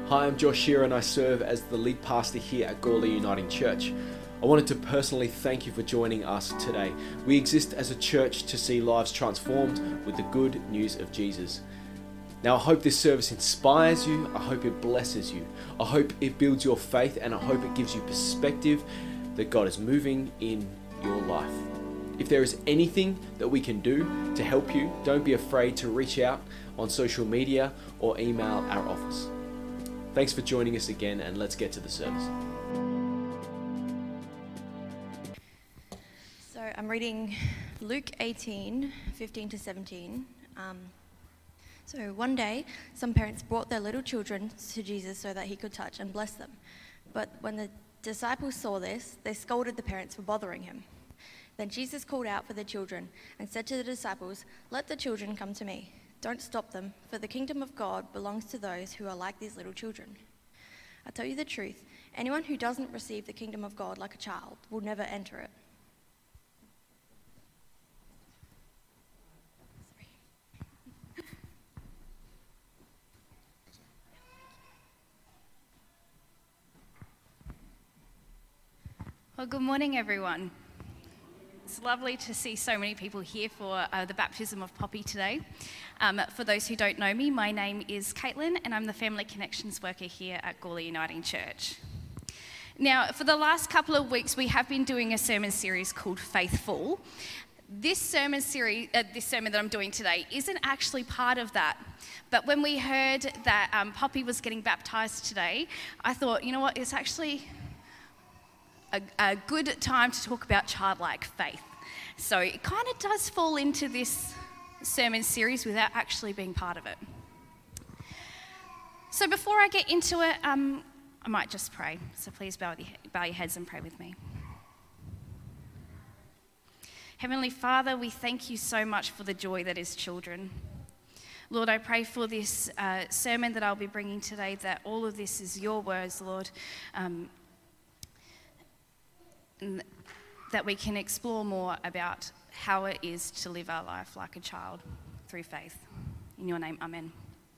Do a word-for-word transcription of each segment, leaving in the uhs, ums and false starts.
Hi, I'm Josh Shearer and I serve as the lead pastor here at Gawler Uniting Church. I wanted to personally thank you for joining us today. We exist as a church to see lives transformed with the good news of Jesus. Now, I hope this service inspires you, I hope it blesses you, I hope it builds your faith, and I hope it gives you perspective that God is moving in your life. If there is anything that we can do to help you, don't be afraid to reach out on social media or email our office. Thanks for joining us again, and let's get to the service. So I'm reading Luke eighteen, fifteen to seventeen. Um, so one day, some parents brought their little children to Jesus so that he could touch and bless them. But when the disciples saw this, they scolded the parents for bothering him. Then Jesus called out for the children and said to the disciples, "Let the children come to me. Don't stop them, for the kingdom of God belongs to those who are like these little children. I tell you the truth, anyone who doesn't receive the kingdom of God like a child will never enter it." Well, good morning, everyone. It's lovely to see so many people here for uh, the baptism of Poppy today. Um, for those who don't know me, my name is Caitlin, and I'm the Family Connections worker here at Gawler Uniting Church. Now, for the last couple of weeks, we have been doing a sermon series called Faithful. This sermon series, uh, this sermon that I'm doing today, isn't actually part of that. But when we heard that um, Poppy was getting baptised today, I thought, you know what, it's actually A, a good time to talk about childlike faith. So it kind of does fall into this sermon series without actually being part of it. So before I get into it, um, I might just pray. So please bow, your, bow your heads and pray with me. Heavenly Father, we thank you so much for the joy that is children. Lord, I pray for this uh, sermon that I'll be bringing today, that all of this is your words, Lord, um, and that we can explore more about how it is to live our life like a child through faith. In your name, amen.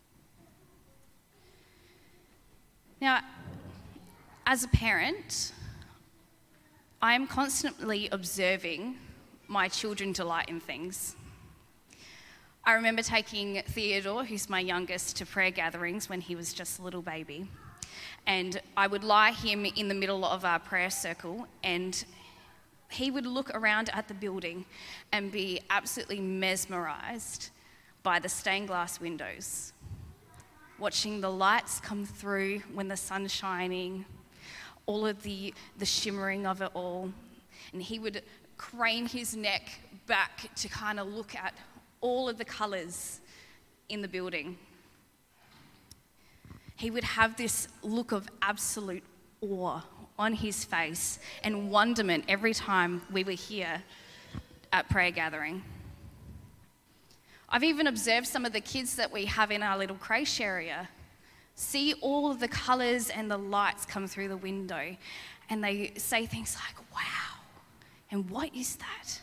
Now, as a parent, I am constantly observing my children delight in things. I remember taking Theodore, who's my youngest, to prayer gatherings when he was just a little baby. And I would lie him in the middle of our prayer circle, and he would look around at the building and be absolutely mesmerised by the stained glass windows, watching the lights come through when the sun's shining, all of the, the shimmering of it all. And he would crane his neck back to kind of look at all of the colours in the building. He would have this look of absolute awe on his face and wonderment every time we were here at prayer gathering. I've even observed some of the kids that we have in our little creche area see all of the colours and the lights come through the window, and they say things like, "Wow, and what is that?"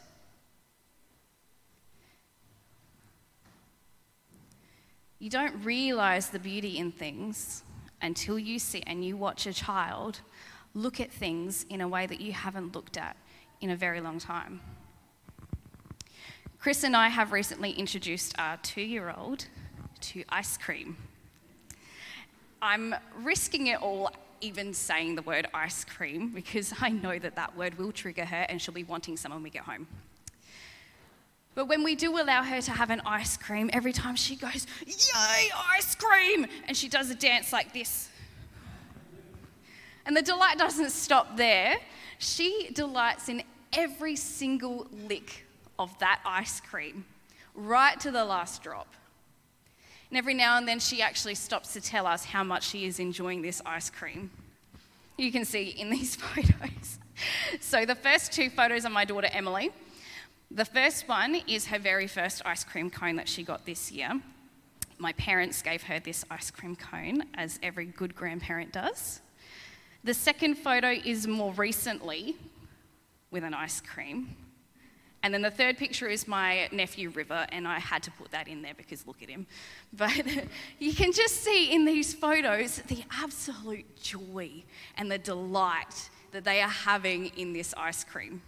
You don't realise the beauty in things until you sit and you watch a child look at things in a way that you haven't looked at in a very long time. Chris and I have recently introduced our two-year-old to ice cream. I'm risking it all even saying the word ice cream because I know that that word will trigger her and she'll be wanting some when we get home. But when we do allow her to have an ice cream, every time she goes, "Yay, ice cream!" and she does a dance like this. And the delight doesn't stop there. She delights in every single lick of that ice cream, right to the last drop. And every now and then she actually stops to tell us how much she is enjoying this ice cream. You can see in these photos. So the first two photos are my daughter Emily. The first one is her very first ice cream cone that she got this year. My parents gave her this ice cream cone, as every good grandparent does. The second photo is more recently with an ice cream. And then the third picture is my nephew River, and I had to put that in there because look at him. But you can just see in these photos the absolute joy and the delight that they are having in this ice cream.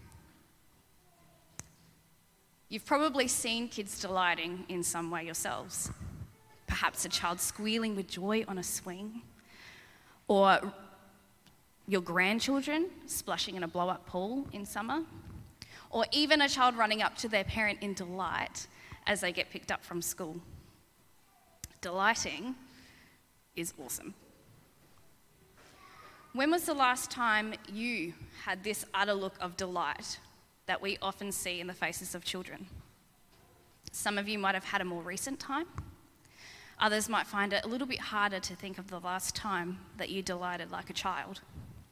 You've probably seen kids delighting in some way yourselves. Perhaps a child squealing with joy on a swing, or your grandchildren splashing in a blow-up pool in summer, or even a child running up to their parent in delight as they get picked up from school. Delighting is awesome. When was the last time you had this utter look of delight that we often see in the faces of children? Some of you might have had a more recent time. Others might find it a little bit harder to think of the last time that you delighted like a child.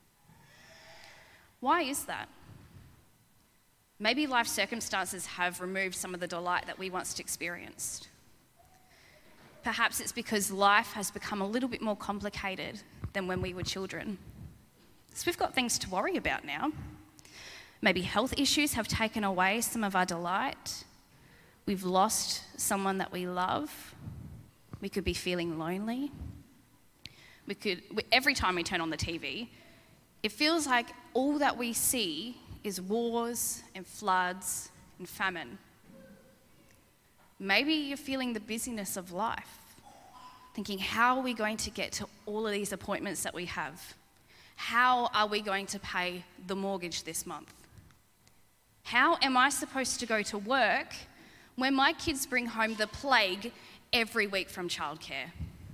Why is that? Maybe life circumstances have removed some of the delight that we once experienced. Perhaps it's because life has become a little bit more complicated than when we were children. So we've got things to worry about now. Maybe health issues have taken away some of our delight. We've lost someone that we love. We could be feeling lonely. We could, every time we turn on the T V, it feels like all that we see is wars and floods and famine. Maybe you're feeling the busyness of life, thinking, how are we going to get to all of these appointments that we have? How are we going to pay the mortgage this month? How am I supposed to go to work when my kids bring home the plague every week from childcare?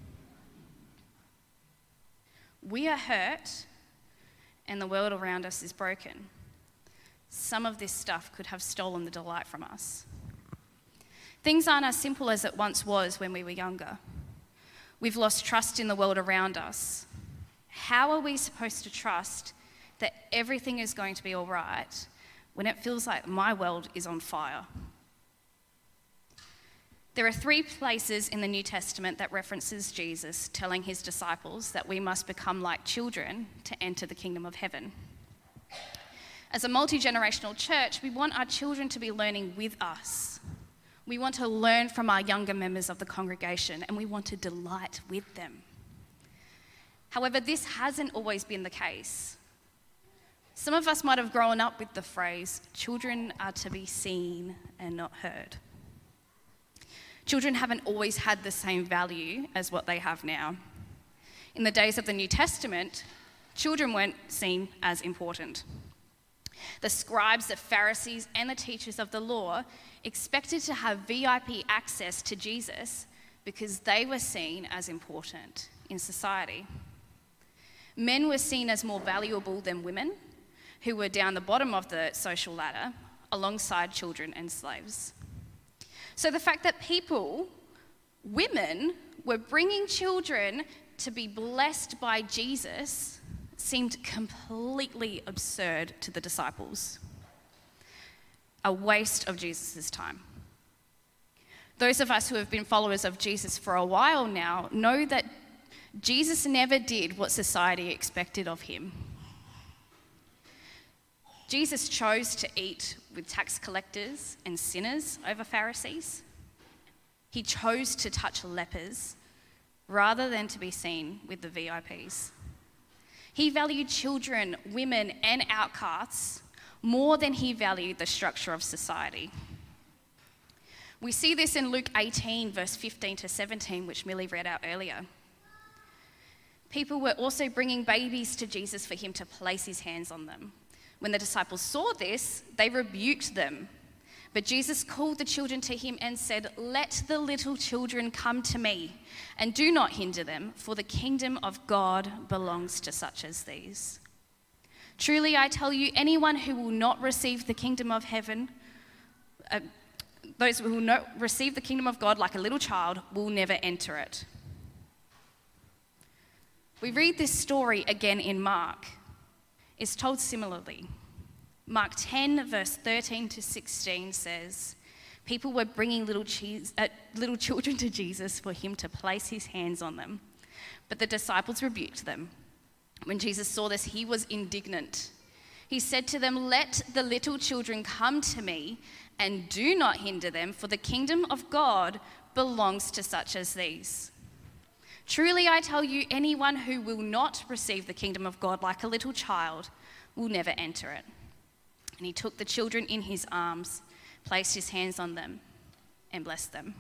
We are hurt, and the world around us is broken. Some of this stuff could have stolen the delight from us. Things aren't as simple as it once was when we were younger. We've lost trust in the world around us. How are we supposed to trust that everything is going to be all right when it feels like my world is on fire? There are three places in the New Testament that references Jesus telling his disciples that we must become like children to enter the kingdom of heaven. As a multi-generational church, we want our children to be learning with us. We want to learn from our younger members of the congregation, and we want to delight with them. However, this hasn't always been the case. Some of us might have grown up with the phrase, children are to be seen and not heard. Children haven't always had the same value as what they have now. In the days of the New Testament, children weren't seen as important. The scribes, the Pharisees, and the teachers of the law expected to have V I P access to Jesus because they were seen as important in society. Men were seen as more valuable than women, who were down the bottom of the social ladder, alongside children and slaves. So the fact that people, women, were bringing children to be blessed by Jesus seemed completely absurd to the disciples. A waste of Jesus' time. Those of us who have been followers of Jesus for a while now know that Jesus never did what society expected of him. Jesus chose to eat with tax collectors and sinners over Pharisees. He chose to touch lepers rather than to be seen with the V I Ps. He valued children, women, and outcasts more than he valued the structure of society. We see this in Luke eighteen, verse fifteen to seventeen, which Millie read out earlier. People were also bringing babies to Jesus for him to place his hands on them. When the disciples saw this, they rebuked them. But Jesus called the children to him and said, "Let the little children come to me, and do not hinder them, for the kingdom of God belongs to such as these. Truly I tell you, anyone who will not receive the kingdom of heaven, uh, those who will not receive the kingdom of God like a little child will never enter it." We read this story again in Mark. It's told similarly. Mark ten, verse thirteen to sixteen says, people were bringing little, cheese, uh, little children to Jesus for him to place his hands on them. But the disciples rebuked them. When Jesus saw this, he was indignant. He said to them, "Let the little children come to me, and do not hinder them, for the kingdom of God belongs to such as these. Truly I tell you, anyone who will not receive the kingdom of God like a little child will never enter it." And he took the children in his arms, placed his hands on them, and blessed them.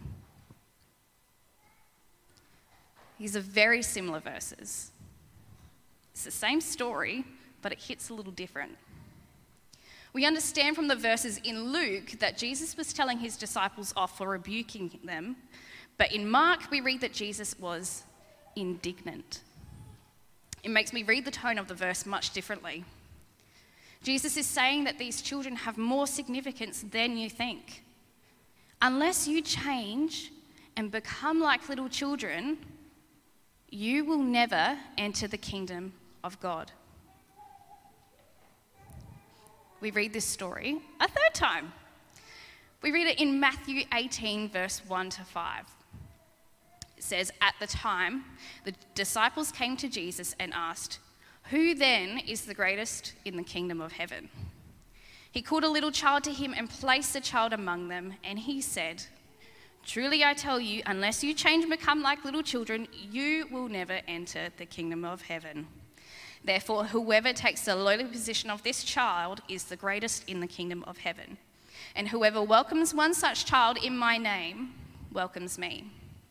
These are very similar verses. It's the same story, but it hits a little different. We understand from the verses in Luke that Jesus was telling his disciples off for rebuking them, but in Mark we read that Jesus was indignant. It makes me read the tone of the verse much differently. Jesus is saying that these children have more significance than you think. Unless you change and become like little children, you will never enter the kingdom of God. We read this story a third time. We read it in Matthew eighteen, verse one to five. It says, "At the time, the disciples came to Jesus and asked, 'Who then is the greatest in the kingdom of heaven?' He called a little child to him and placed the child among them, and he said, 'Truly I tell you, unless you change and become like little children, you will never enter the kingdom of heaven. Therefore, whoever takes the lowly position of this child is the greatest in the kingdom of heaven. And whoever welcomes one such child in my name welcomes me.'"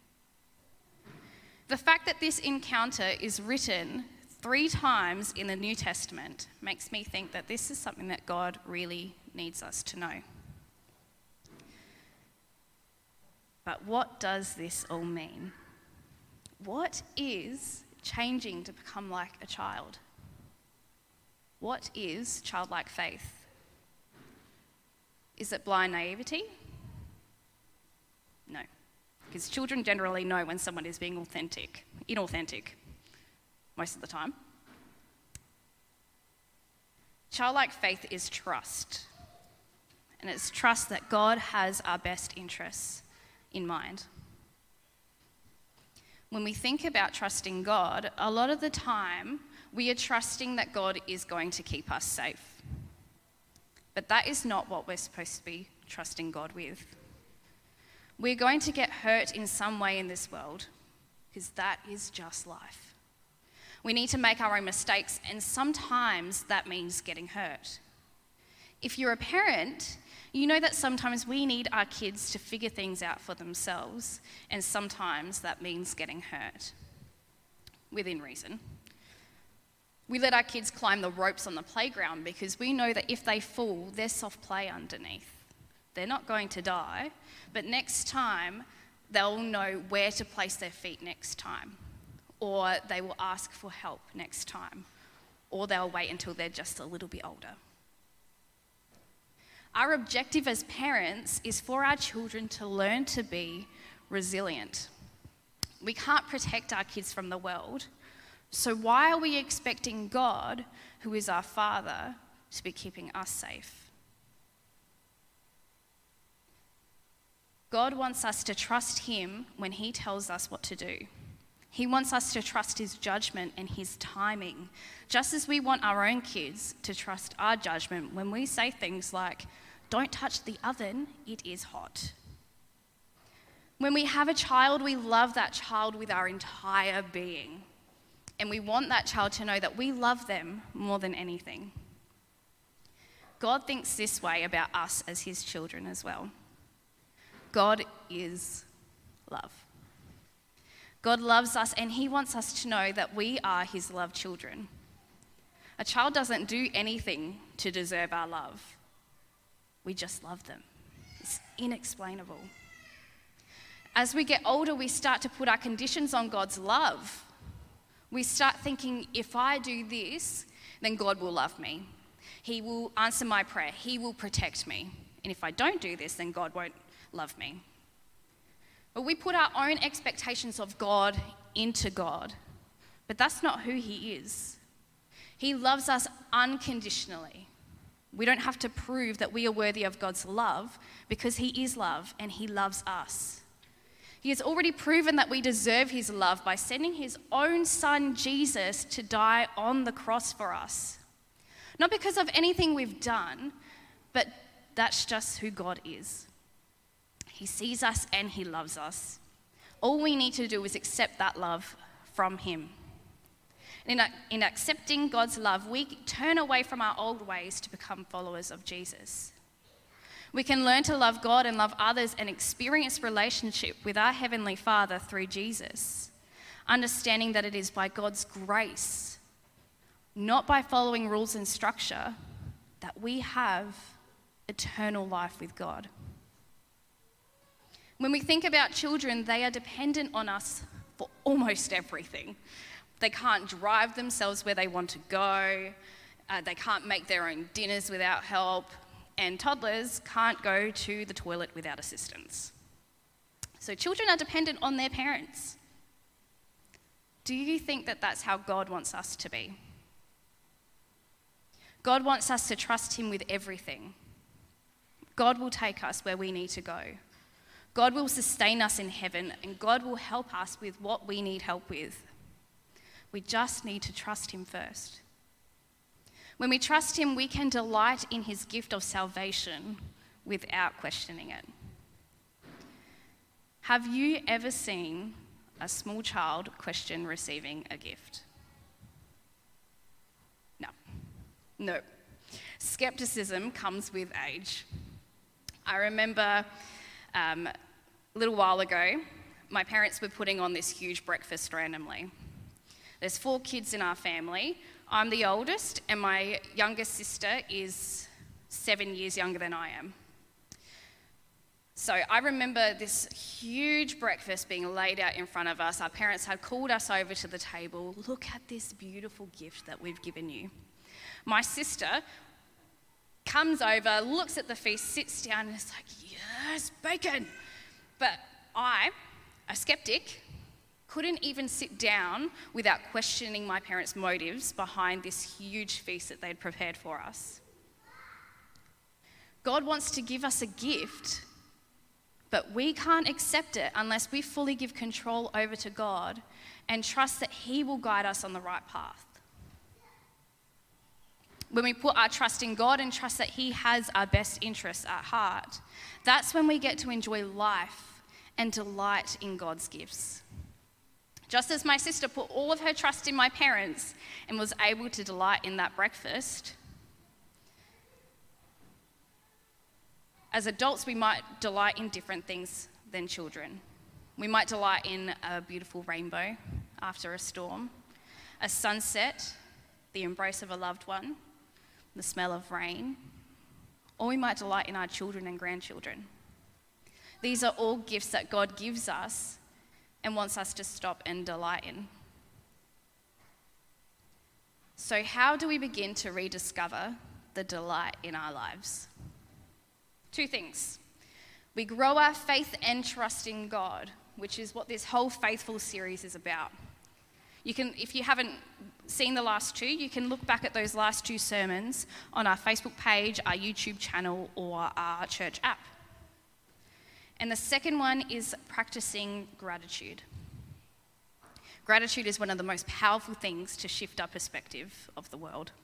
The fact that this encounter is written three times in the New Testament makes me think that this is something that God really needs us to know. But what does this all mean? What is changing to become like a child? What is childlike faith? Is it blind naivety? No, because children generally know when someone is being authentic, inauthentic, most of the time. Childlike faith is trust, and it's trust that God has our best interests in mind. When we think about trusting God, a lot of the time we are trusting that God is going to keep us safe. But that is not what we're supposed to be trusting God with. We're going to get hurt in some way in this world, because that is just life. We need to make our own mistakes, and sometimes that means getting hurt. If you're a parent, you know that sometimes we need our kids to figure things out for themselves, and sometimes that means getting hurt, within reason. We let our kids climb the ropes on the playground because we know that if they fall, there's soft play underneath. They're not going to die, but next time they'll know where to place their feet next time, or they will ask for help next time, or they'll wait until they're just a little bit older. Our objective as parents is for our children to learn to be resilient. We can't protect our kids from the world, so why are we expecting God, who is our Father, to be keeping us safe? God wants us to trust him when he tells us what to do. He wants us to trust his judgment and his timing, just as we want our own kids to trust our judgment when we say things like, "Don't touch the oven, it is hot." When we have a child, we love that child with our entire being, and we want that child to know that we love them more than anything. God thinks this way about us as his children as well. God is love. God loves us, and he wants us to know that we are his loved children. A child doesn't do anything to deserve our love. We just love them. It's inexplainable. As we get older, we start to put our conditions on God's love. We start thinking, if I do this, then God will love me. He will answer my prayer. He will protect me. And if I don't do this, then God won't love me. But we put our own expectations of God into God. But that's not who he is. He loves us unconditionally. We don't have to prove that we are worthy of God's love because he is love and he loves us. He has already proven that we deserve his love by sending his own son, Jesus, to die on the cross for us. Not because of anything we've done, but that's just who God is. He sees us and he loves us. All we need to do is accept that love from him. In, in accepting God's love, we turn away from our old ways to become followers of Jesus. We can learn to love God and love others and experience relationship with our Heavenly Father through Jesus, understanding that it is by God's grace, not by following rules and structure, that we have eternal life with God. When we think about children, they are dependent on us for almost everything. They can't drive themselves where they want to go. Uh, they can't make their own dinners without help. And toddlers can't go to the toilet without assistance. So children are dependent on their parents. Do you think that that's how God wants us to be? God wants us to trust him with everything. God will take us where we need to go. God will sustain us in heaven, and God will help us with what we need help with. We just need to trust him first. When we trust him, we can delight in his gift of salvation without questioning it. Have you ever seen a small child question receiving a gift? No. No. Skepticism comes with age. I remember um, a little while ago, my parents were putting on this huge breakfast randomly. There's four kids in our family. I'm the oldest, and my youngest sister is seven years younger than I am. So I remember this huge breakfast being laid out in front of us. Our parents had called us over to the table. Look at this beautiful gift that we've given you. My sister comes over, looks at the feast, sits down, and is like, yes, bacon. But I, a skeptic, couldn't even sit down without questioning my parents' motives behind this huge feast that they'd prepared for us. God wants to give us a gift, but we can't accept it unless we fully give control over to God and trust that he will guide us on the right path. When we put our trust in God and trust that he has our best interests at heart, that's when we get to enjoy life and delight in God's gifts. Just as my sister put all of her trust in my parents and was able to delight in that breakfast, as adults, we might delight in different things than children. We might delight in a beautiful rainbow after a storm, a sunset, the embrace of a loved one, the smell of rain, or we might delight in our children and grandchildren. These are all gifts that God gives us and wants us to stop and delight in. So how do we begin to rediscover the delight in our lives? Two things. We grow our faith and trust in God, which is what this whole Faithful series is about. You can, if you haven't seen the last two, you can look back at those last two sermons on our Facebook page, our YouTube channel, or our church app. And the second one is practicing gratitude. Gratitude is one of the most powerful things to shift our perspective of the world.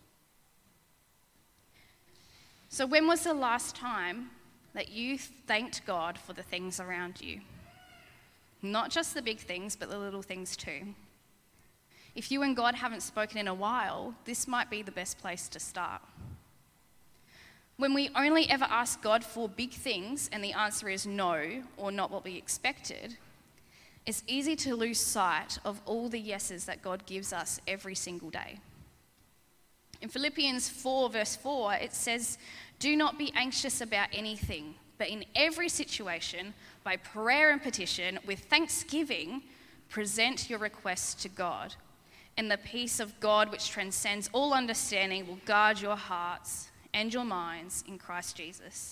So when was the last time that you thanked God for the things around you? Not just the big things, but the little things too. If you and God haven't spoken in a while, this might be the best place to start. When we only ever ask God for big things and the answer is no, or not what we expected, it's easy to lose sight of all the yeses that God gives us every single day. In Philippians four, verse four, it says, "Do not be anxious about anything, but in every situation, by prayer and petition, with thanksgiving, present your requests to God. And the peace of God, which transcends all understanding, will guard your hearts and your minds in Christ Jesus."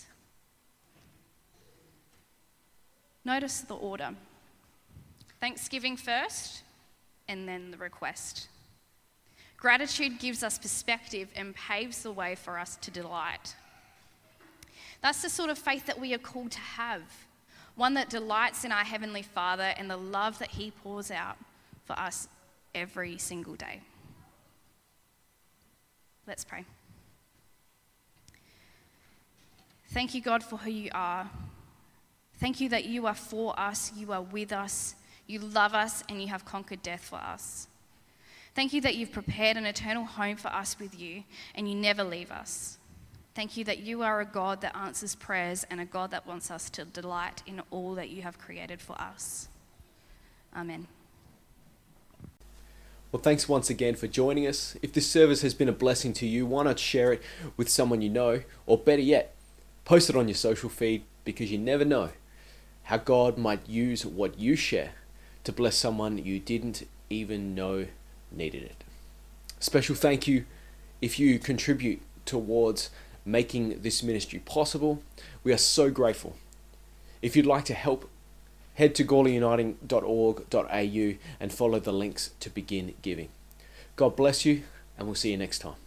Notice the order. Thanksgiving first, and then the request. Gratitude gives us perspective and paves the way for us to delight. That's the sort of faith that we are called to have, one that delights in our Heavenly Father and the love that he pours out for us every single day. Let's pray. Thank you, God, for who you are. Thank you that you are for us, you are with us, you love us, and you have conquered death for us. Thank you that you've prepared an eternal home for us with you, and you never leave us. Thank you that you are a God that answers prayers and a God that wants us to delight in all that you have created for us. Amen. Well, thanks once again for joining us. If this service has been a blessing to you, why not share it with someone you know, or better yet, post it on your social feed, because you never know how God might use what you share to bless someone you didn't even know needed it. Special thank you if you contribute towards making this ministry possible. We are so grateful. If you'd like to help, head to gawley uniting dot org dot a u and follow the links to begin giving. God bless you, and we'll see you next time.